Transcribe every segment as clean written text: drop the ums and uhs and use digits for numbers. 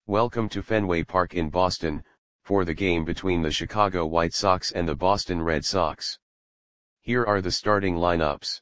Welcome to Fenway Park in Boston, for the game between the Chicago White Sox and the Boston Red Sox. Here are the starting lineups.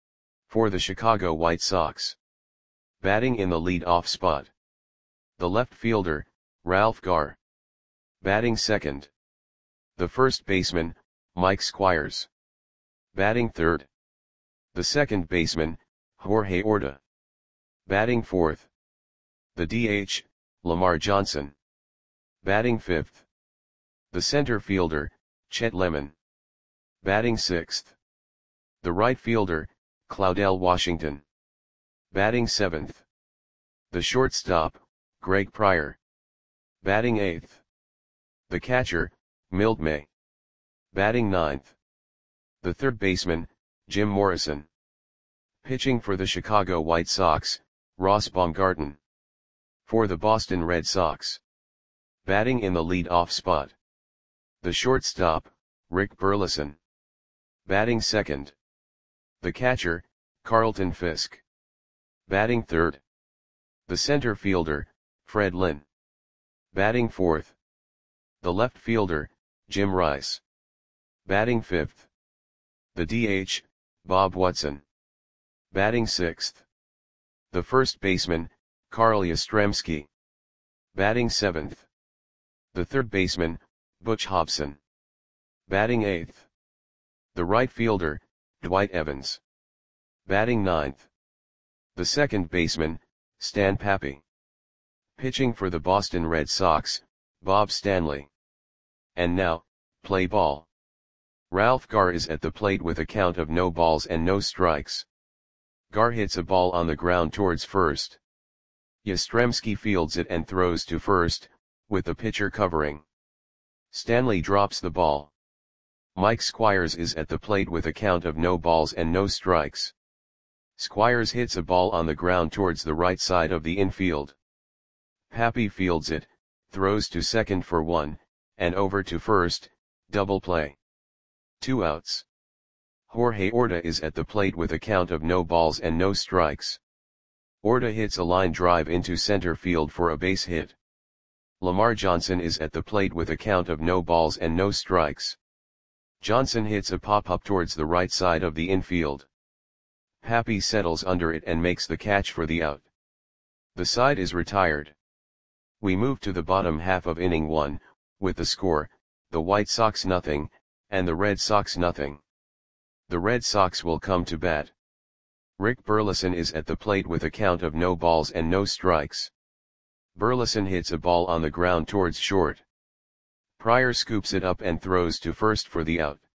For the Chicago White Sox. Batting in the lead-off spot. The left fielder, Ralph Garr. Batting second. The first baseman, Mike Squires. Batting third. The second baseman, Jorge Orta. Batting fourth. The DH, Lamar Johnson. Batting fifth. The center fielder, Chet Lemon. Batting sixth. The right fielder, Claudell Washington. Batting seventh. The shortstop, Greg Pryor. Batting eighth. The catcher, Milt May. Batting ninth. The third baseman, Jim Morrison. Pitching for the Chicago White Sox, Ross Baumgarten. For the Boston Red Sox. Batting in the lead-off spot. The shortstop, Rick Burleson. Batting second. The catcher, Carlton Fisk. Batting third. The center fielder, Fred Lynn. Batting fourth. The left fielder, Jim Rice. Batting fifth. The DH, Bob Watson. Batting sixth. The first baseman, Carl Yastrzemski. Batting seventh. The third baseman, Butch Hobson. Batting eighth. The right fielder, Dwight Evans. Batting ninth. The second baseman, Stan Pappy. Pitching for the Boston Red Sox, Bob Stanley. And now, play ball. Ralph Garr is at the plate with a count of no balls and no strikes. Garr hits a ball on the ground towards first. Yastrzemski fields it and throws to first, with the pitcher covering. Stanley drops the ball. Mike Squires is at the plate with a count of no balls and no strikes. Squires hits a ball on the ground towards the right side of the infield. Pappy fields it, throws to second for one, and over to first, double play. 2 outs. Jorge Orta is at the plate with a count of no balls and no strikes. Orta hits a line drive into center field for a base hit. Lamar Johnson is at the plate with a count of no balls and no strikes. Johnson hits a pop-up towards the right side of the infield. Pappy settles under it and makes the catch for the out. The side is retired. We move to the bottom half of inning 1, with the score, the White Sox nothing, and the Red Sox nothing. The Red Sox will come to bat. Rick Burleson is at the plate with a count of no balls and no strikes. Burleson hits a ball on the ground towards short. Pryor scoops it up and throws to first for the out.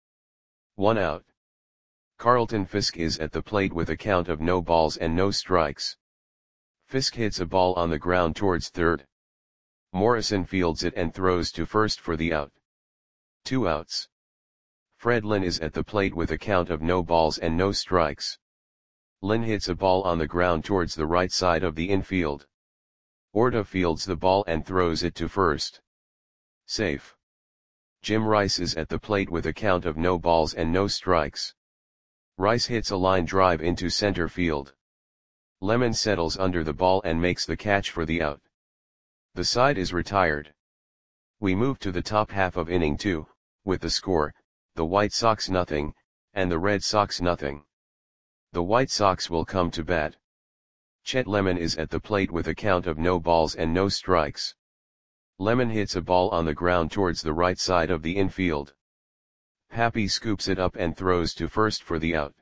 1 out. Carlton Fisk is at the plate with a count of no balls and no strikes. Fisk hits a ball on the ground towards third. Morrison fields it and throws to first for the out. 2 outs. Fred Lynn is at the plate with a count of no balls and no strikes. Lynn hits a ball on the ground towards the right side of the infield. Orta fields the ball and throws it to first. Safe. Jim Rice is at the plate with a count of no balls and no strikes. Rice hits a line drive into center field. Lemon settles under the ball and makes the catch for the out. The side is retired. We move to the top half of inning 2, with the score, the White Sox nothing, and the Red Sox nothing. The White Sox will come to bat. Chet Lemon is at the plate with a count of no balls and no strikes. Lemon hits a ball on the ground towards the right side of the infield. Pappy scoops it up and throws to first for the out.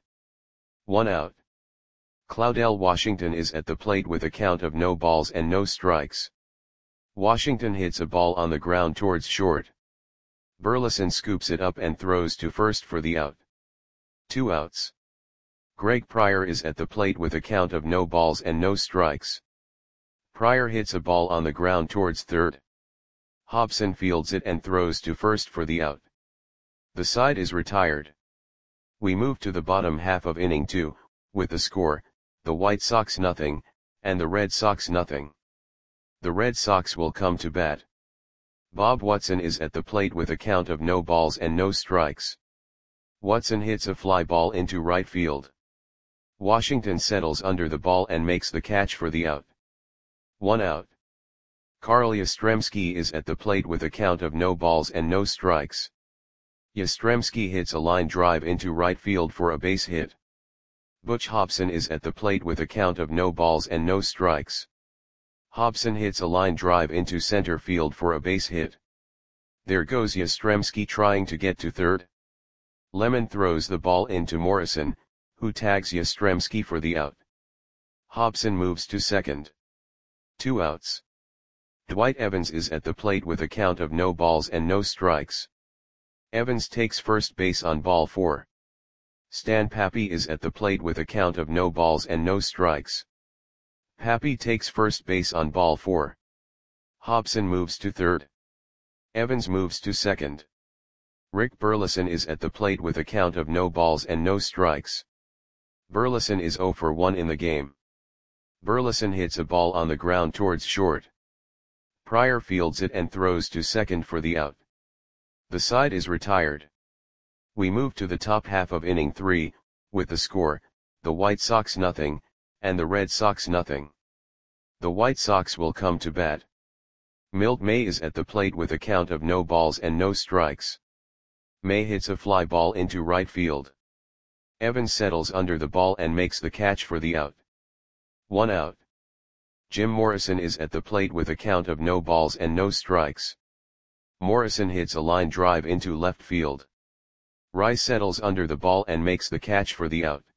1 out. Claudell Washington is at the plate with a count of no balls and no strikes. Washington hits a ball on the ground towards short. Burleson scoops it up and throws to first for the out. 2 outs. Greg Pryor is at the plate with a count of no balls and no strikes. Pryor hits a ball on the ground towards third. Hobson fields it and throws to first for the out. The side is retired. We move to the bottom half of inning 2, with the score, the White Sox nothing, and the Red Sox nothing. The Red Sox will come to bat. Bob Watson is at the plate with a count of no balls and no strikes. Watson hits a fly ball into right field. Washington settles under the ball and makes the catch for the out. 1 out. Karl Yastrzemski is at the plate with a count of no balls and no strikes. Yastrzemski hits a line drive into right field for a base hit. Butch Hobson is at the plate with a count of no balls and no strikes. Hobson hits a line drive into center field for a base hit. There goes Yastrzemski trying to get to third. Lemon throws the ball into Morrison, who tags Yastrzemski for the out. Hobson moves to second. 2 outs. Dwight Evans is at the plate with a count of no balls and no strikes. Evans takes first base on ball 4. Stan Pappy is at the plate with a count of no balls and no strikes. Pappy takes first base on ball 4. Hobson moves to third. Evans moves to second. Rick Burleson is at the plate with a count of no balls and no strikes. Burleson is 0 for 1 in the game. Burleson hits a ball on the ground towards short. Pryor fields it and throws to second for the out. The side is retired. We move to the top half of inning 3, with the score, the White Sox nothing, and the Red Sox nothing. The White Sox will come to bat. Milt May is at the plate with a count of no balls and no strikes. May hits a fly ball into right field. Evans settles under the ball and makes the catch for the out. 1 out. Jim Morrison is at the plate with a count of no balls and no strikes. Morrison hits a line drive into left field. Rice settles under the ball and makes the catch for the out.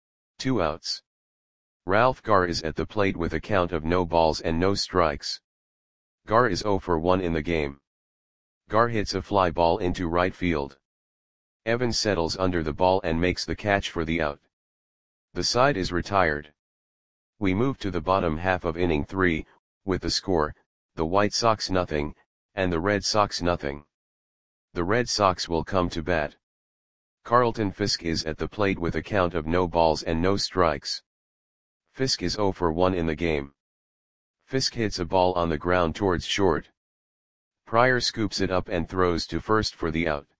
2 outs. Ralph Garr is at the plate with a count of no balls and no strikes. Garr is 0 for 1 in the game. Garr hits a fly ball into right field. Evans settles under the ball and makes the catch for the out. The side is retired. We move to the bottom half of inning 3, with the score, the White Sox nothing, and the Red Sox nothing. The Red Sox will come to bat. Carlton Fisk is at the plate with a count of no balls and no strikes. Fisk is 0 for 1 in the game. Fisk hits a ball on the ground towards short. Pryor scoops it up and throws to first for the out.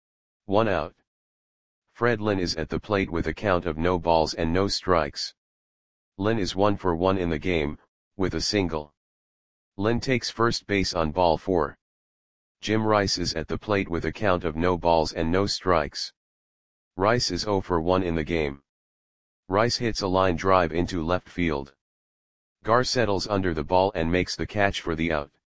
1 out. Fred Lynn is at the plate with a count of no balls and no strikes. Lynn is 1 for 1 in the game, with a single. Lynn takes first base on ball 4. Jim Rice is at the plate with a count of no balls and no strikes. Rice is 0 for 1 in the game. Rice hits a line drive into left field. Garr settles under the ball and makes the catch for the out.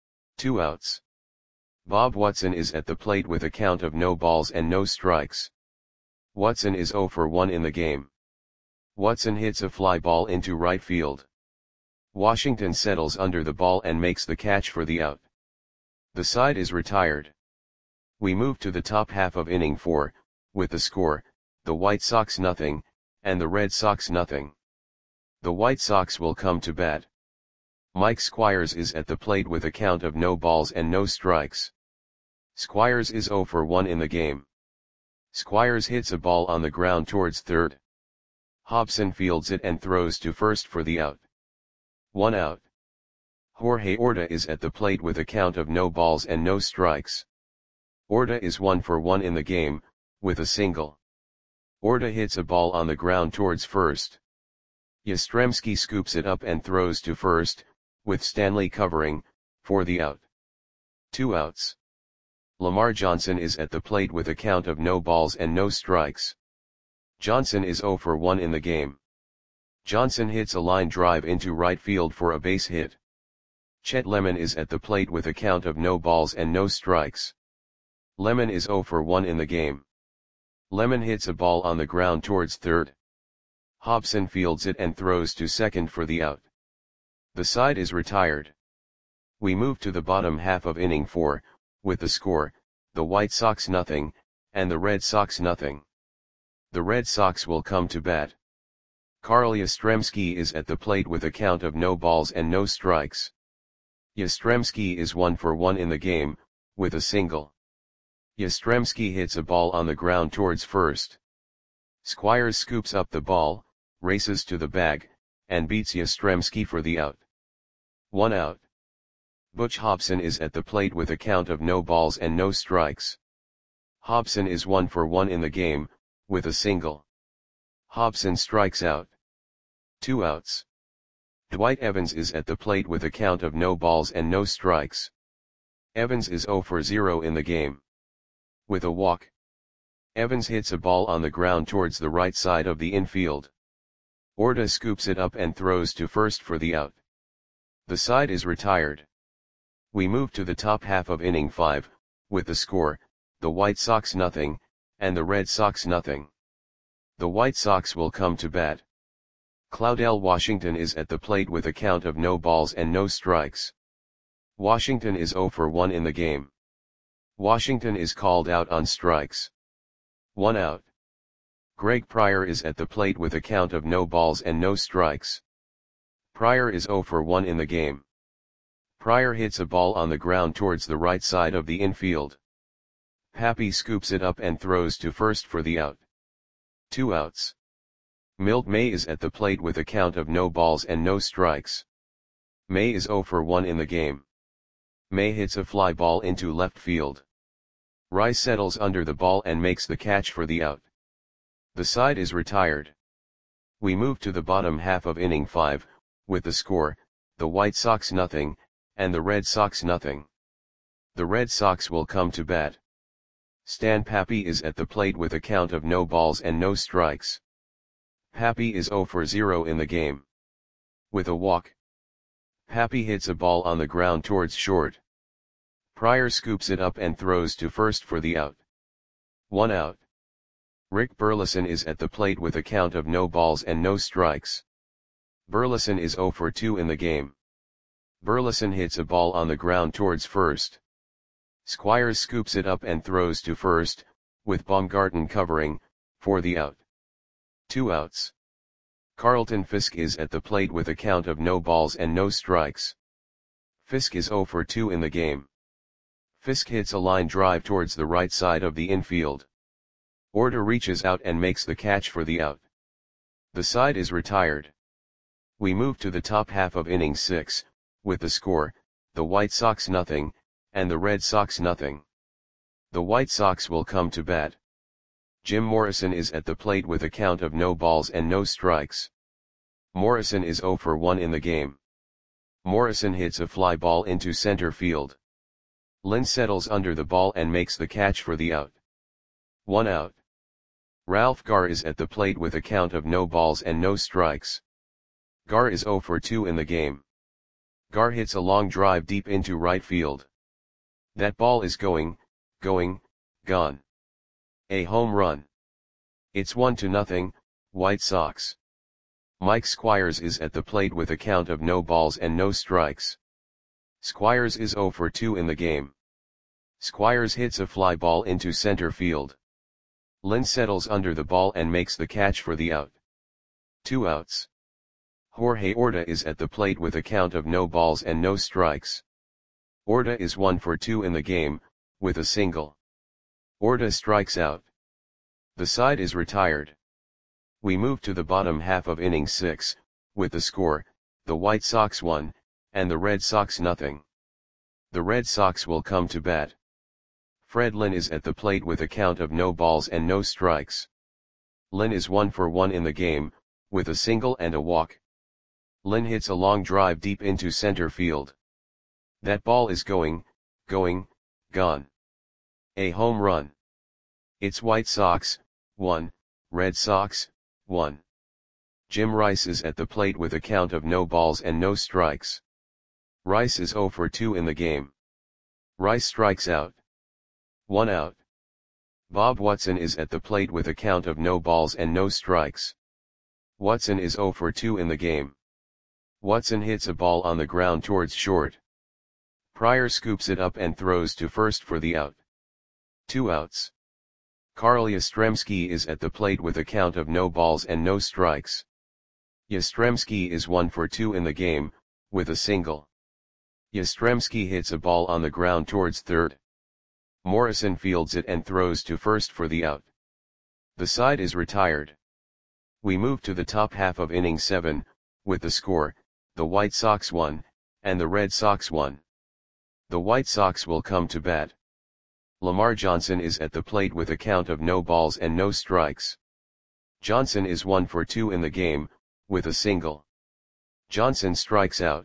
2 outs. Bob Watson is at the plate with a count of no balls and no strikes. Watson is 0 for 1 in the game. Watson hits a fly ball into right field. Washington settles under the ball and makes the catch for the out. The side is retired. We move to the top half of inning 4, with the score, the White Sox nothing, and the Red Sox nothing. The White Sox will come to bat. Mike Squires is at the plate with a count of no balls and no strikes. Squires is 0 for 1 in the game. Squires hits a ball on the ground towards third. Hobson fields it and throws to first for the out. 1 out. Jorge Orta is at the plate with a count of no balls and no strikes. Orta is 1 for 1 in the game, with a single. Orta hits a ball on the ground towards first. Yastrzemski scoops it up and throws to first, with Stanley covering, for the out. 2 outs. Lamar Johnson is at the plate with a count of no balls and no strikes. Johnson is 0 for 1 in the game. Johnson hits a line drive into right field for a base hit. Chet Lemon is at the plate with a count of no balls and no strikes. Lemon is 0 for 1 in the game. Lemon hits a ball on the ground towards third. Hobson fields it and throws to second for the out. The side is retired. We move to the bottom half of inning 4, with the score, the White Sox nothing, and the Red Sox nothing. The Red Sox will come to bat. Karl Yastrzemski is at the plate with a count of no balls and no strikes. Yastrzemski is 1 for 1 in the game, with a single. Yastrzemski hits a ball on the ground towards first. Squires scoops up the ball, races to the bag, and beats Yastrzemski for the out. 1 out. Butch Hobson is at the plate with a count of no balls and no strikes. Hobson is 1 for 1 in the game, with a single. Hobson strikes out. 2 outs. Dwight Evans is at the plate with a count of no balls and no strikes. Evans is 0 for 0 in the game. With a walk, Evans hits a ball on the ground towards the right side of the infield. Orta scoops it up and throws to first for the out. The side is retired. We move to the top half of inning 5, with the score, the White Sox nothing, and the Red Sox nothing. The White Sox will come to bat. Claudell Washington is at the plate with a count of no balls and no strikes. Washington is 0 for 1 in the game. Washington is called out on strikes. 1 out. Greg Pryor is at the plate with a count of no balls and no strikes. Pryor is 0 for 1 in the game. Pryor hits a ball on the ground towards the right side of the infield. Pappy scoops it up and throws to first for the out. 2 outs. Milt May is at the plate with a count of no balls and no strikes. May is 0 for 1 in the game. May hits a fly ball into left field. Rice settles under the ball and makes the catch for the out. The side is retired. We move to the bottom half of inning 5, with the score, the White Sox nothing, and the Red Sox nothing. The Red Sox will come to bat. Stan Pappy is at the plate with a count of no balls and no strikes. Pappy is 0 for 0 in the game. With a walk, Pappy hits a ball on the ground towards short. Pryor scoops it up and throws to first for the out. 1 out. Rick Burleson is at the plate with a count of no balls and no strikes. Burleson is 0 for 2 in the game. Burleson hits a ball on the ground towards first. Squires scoops it up and throws to first, with Baumgarten covering, for the out. 2 outs. Carlton Fisk is at the plate with a count of no balls and no strikes. Fisk is 0 for 2 in the game. Fisk hits a line drive towards the right side of the infield. Orta reaches out and makes the catch for the out. The side is retired. We move to the top half of inning 6, with the score, the White Sox nothing, and the Red Sox nothing. The White Sox will come to bat. Jim Morrison is at the plate with a count of no balls and no strikes. Morrison is 0 for 1 in the game. Morrison hits a fly ball into center field. Lynn settles under the ball and makes the catch for the out. 1 out. Ralph Garr is at the plate with a count of no balls and no strikes. Garr is 0 for 2 in the game. Garr hits a long drive deep into right field. That ball is gone. A home run. It's 1-0, White Sox. Mike Squires is at the plate with a count of no balls and no strikes. Squires is 0 for 2 in the game. Squires hits a fly ball into center field. Lynn settles under the ball and makes the catch for the out. 2 outs. Jorge Orta is at the plate with a count of no balls and no strikes. Orta is 1 for 2 in the game, with a single. Orta strikes out. The side is retired. We move to the bottom half of inning 6, with the score, the White Sox 1, and the Red Sox nothing. The Red Sox will come to bat. Fred Lynn is at the plate with a count of no balls and no strikes. Lynn is 1 for 1 in the game, with a single and a walk. Lynn hits a long drive deep into center field. That ball is gone. A home run. It's White Sox, 1, Red Sox, 1. Jim Rice is at the plate with a count of no balls and no strikes. Rice is 0 for 2 in the game. Rice strikes out. 1 out. Bob Watson is at the plate with a count of no balls and no strikes. Watson is 0 for 2 in the game. Watson hits a ball on the ground towards short. Pryor scoops it up and throws to first for the out. 2 outs. Carl Yastrzemski is at the plate with a count of no balls and no strikes. Yastrzemski is 1 for 2 in the game, with a single. Yastrzemski hits a ball on the ground towards third. Morrison fields it and throws to first for the out. The side is retired. We move to the top half of inning 7, with the score, the White Sox 1, and the Red Sox 1. The White Sox will come to bat. Lamar Johnson is at the plate with a count of no balls and no strikes. Johnson is 1 for 2 in the game, with a single. Johnson strikes out.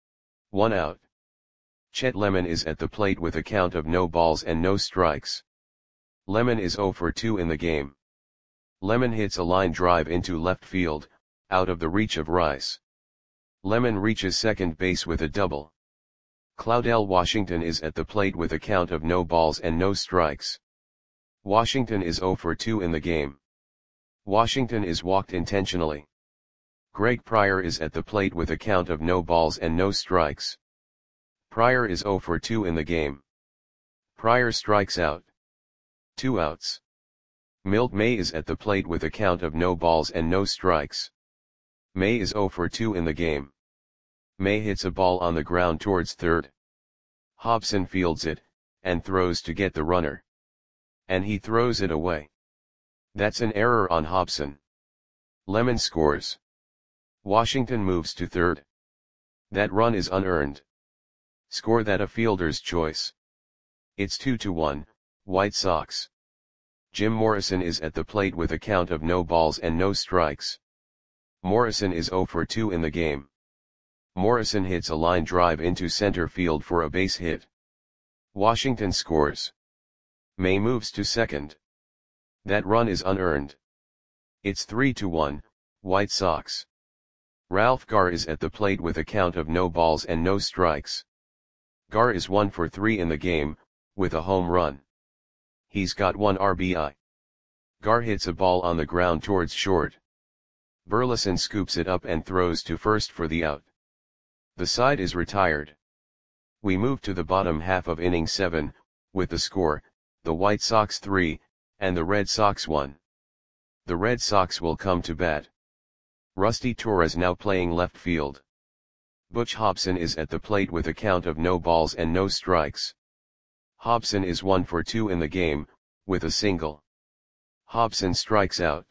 1 out. Chet Lemon is at the plate with a count of no balls and no strikes. Lemon is 0 for 2 in the game. Lemon hits a line drive into left field, out of the reach of Rice. Lemon reaches second base with a double. Claudell Washington is at the plate with a count of no balls and no strikes. Washington is 0 for 2 in the game. Washington is walked intentionally. Greg Pryor is at the plate with a count of no balls and no strikes. Pryor is 0 for 2 in the game. Pryor strikes out. 2 outs. Milt May is at the plate with a count of no balls and no strikes. May is 0 for 2 in the game. May hits a ball on the ground towards third. Hobson fields it, and throws to get the runner. And he throws it away. That's an error on Hobson. Lemon scores. Washington moves to third. That run is unearned. Score that a fielder's choice. It's 2-1, White Sox. Jim Morrison is at the plate with a count of no balls and no strikes. Morrison is 0 for 2 in the game. Morrison hits a line drive into center field for a base hit. Washington scores. May moves to second. That run is unearned. It's 3-1, White Sox. Ralph Garr is at the plate with a count of no balls and no strikes. Garr is 1 for 3 in the game, with a home run. He's got 1 RBI. Garr hits a ball on the ground towards short. Burleson scoops it up and throws to first for the out. The side is retired. We move to the bottom half of inning 7, with the score, the White Sox 3, and the Red Sox 1. The Red Sox will come to bat. Rusty Torres now playing left field. Butch Hobson is at the plate with a count of no balls and no strikes. Hobson is 1 for 2 in the game, with a single. Hobson strikes out.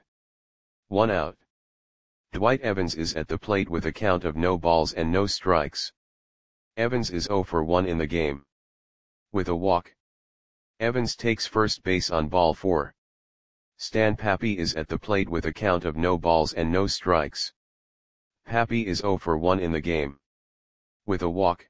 1 out. Dwight Evans is at the plate with a count of no balls and no strikes. Evans is 0 for 1 in the game. With a walk. Evans takes first base on ball 4. Stan Pappy is at the plate with a count of no balls and no strikes. Pappy is 0 for 1 in the game. With a walk.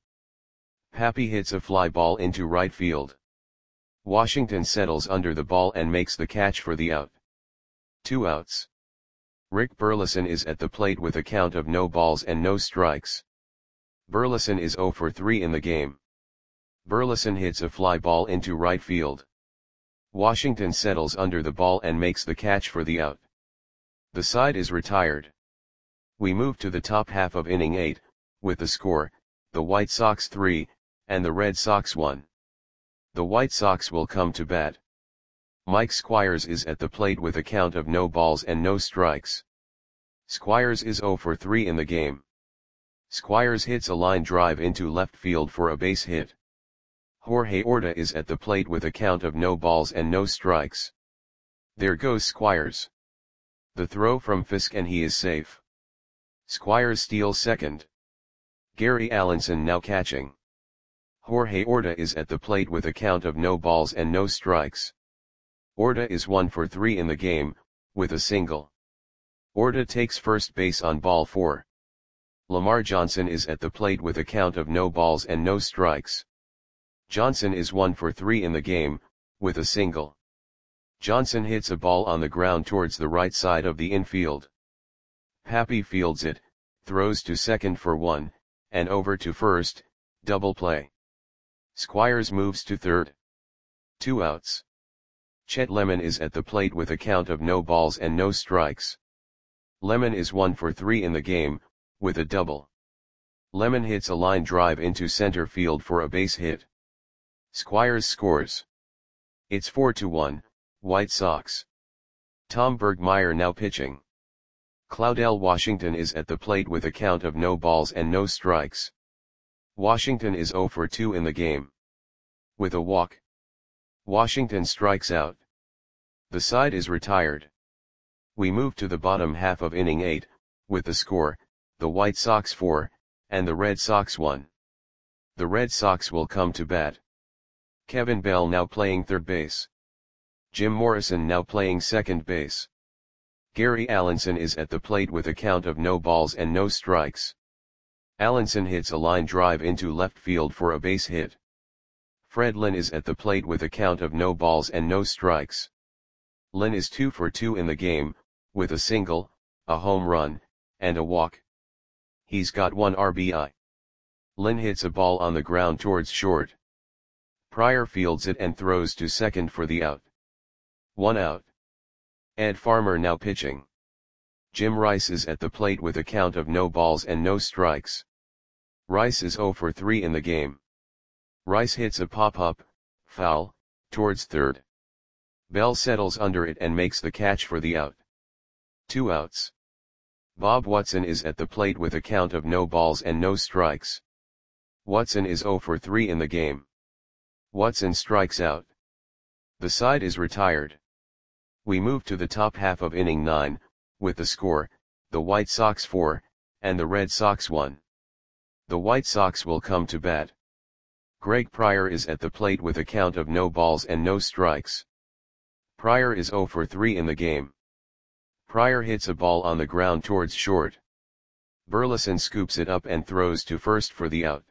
Pappy hits a fly ball into right field. Washington settles under the ball and makes the catch for the out. 2 outs. Rick Burleson is at the plate with a count of no balls and no strikes. Burleson is 0 for 3 in the game. Burleson hits a fly ball into right field. Washington settles under the ball and makes the catch for the out. The side is retired. We move to the top half of inning 8, with the score, the White Sox 3, and the Red Sox 1. The White Sox will come to bat. Mike Squires is at the plate with a count of no balls and no strikes. Squires is 0 for 3 in the game. Squires hits a line drive into left field for a base hit. Jorge Orta is at the plate with a count of no balls and no strikes. There goes Squires. The throw from Fisk and he is safe. Squires steals second. Gary Allenson now catching. Jorge Orta is at the plate with a count of no balls and no strikes. Orta is 1 for 3 in the game, with a single. Orta takes first base on ball 4. Lamar Johnson is at the plate with a count of no balls and no strikes. Johnson is 1 for 3 in the game, with a single. Johnson hits a ball on the ground towards the right side of the infield. Pappy fields it, throws to second for 1, and over to first, double play. Squires moves to third. 2 outs. Chet Lemon is at the plate with a count of no balls and no strikes. Lemon is 1 for 3 in the game, with a double. Lemon hits a line drive into center field for a base hit. Squires scores. It's 4-1, White Sox. Tom Bergmeyer now pitching. Claudell Washington is at the plate with a count of no balls and no strikes. Washington is 0 for 2 in the game. With a walk. Washington strikes out. The side is retired. We move to the bottom half of inning 8, with the score, the White Sox 4, and the Red Sox 1. The Red Sox will come to bat. Kevin Bell now playing third base. Jim Morrison now playing second base. Gary Allenson is at the plate with a count of no balls and no strikes. Allenson hits a line drive into left field for a base hit. Fred Lynn is at the plate with a count of no balls and no strikes. Lynn is 2 for 2 in the game, with a single, a home run, and a walk. He's got 1 RBI. Lynn hits a ball on the ground towards short. Pryor fields it and throws to second for the out. 1 out. Ed Farmer now pitching. Jim Rice is at the plate with a count of no balls and no strikes. Rice is 0 for 3 in the game. Rice hits a pop-up, foul, towards third. Bell settles under it and makes the catch for the out. 2 outs. Bob Watson is at the plate with a count of no balls and no strikes. Watson is 0 for 3 in the game. Watson strikes out. The side is retired. We move to the top half of inning 9, with the score, the White Sox 4, and the Red Sox 1. The White Sox will come to bat. Greg Pryor is at the plate with a count of no balls and no strikes. Pryor is 0 for 3 in the game. Pryor hits a ball on the ground towards short. Burleson scoops it up and throws to first for the out.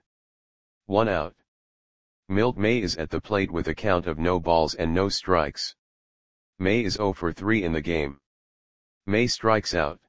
1 out. Milt May is at the plate with a count of no balls and no strikes. May is 0 for 3 in the game. May strikes out.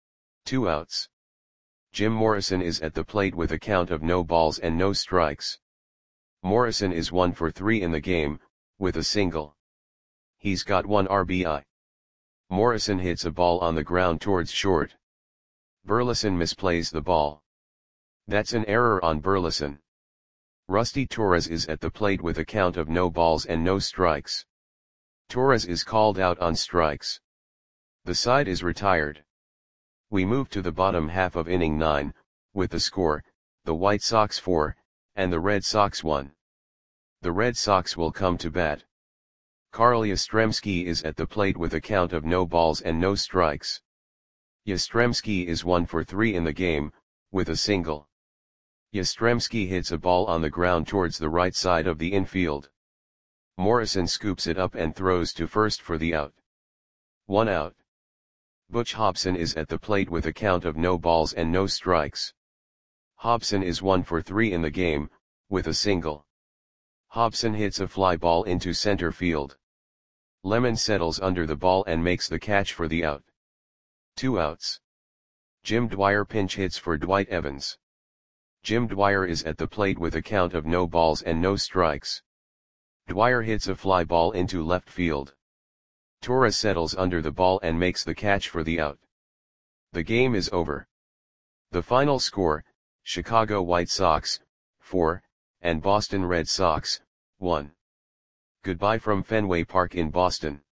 2 outs. Jim Morrison is at the plate with a count of no balls and no strikes. Morrison is 1 for 3 in the game, with a single. He's got 1 RBI. Morrison hits a ball on the ground towards short. Burleson misplays the ball. That's an error on Burleson. Rusty Torres is at the plate with a count of no balls and no strikes. Torres is called out on strikes. The side is retired. We move to the bottom half of inning 9, with the score, the White Sox 4, and the Red Sox 1. The Red Sox will come to bat. Carl Yastrzemski is at the plate with a count of no balls and no strikes. Yastrzemski is 1 for 3 in the game, with a single. Yastrzemski hits a ball on the ground towards the right side of the infield. Morrison scoops it up and throws to first for the out. 1 out. Butch Hobson is at the plate with a count of no balls and no strikes. Hobson is 1 for 3 in the game, with a single. Hobson hits a fly ball into center field. Lemon settles under the ball and makes the catch for the out. 2 outs. Jim Dwyer pinch hits for Dwight Evans. Jim Dwyer is at the plate with a count of no balls and no strikes. Dwyer hits a fly ball into left field. Torres settles under the ball and makes the catch for the out. The game is over. The final score, Chicago White Sox, 4, and Boston Red Sox, 1. Goodbye from Fenway Park in Boston.